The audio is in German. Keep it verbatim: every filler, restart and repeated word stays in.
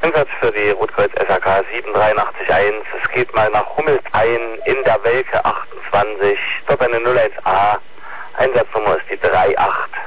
Einsatz für die Rotkreuz S A K sieben drei acht eins. Es geht mal nach Hummelstein in der Welke achtundzwanzig. Dort eine null eins A. Einsatznummer ist die drei acht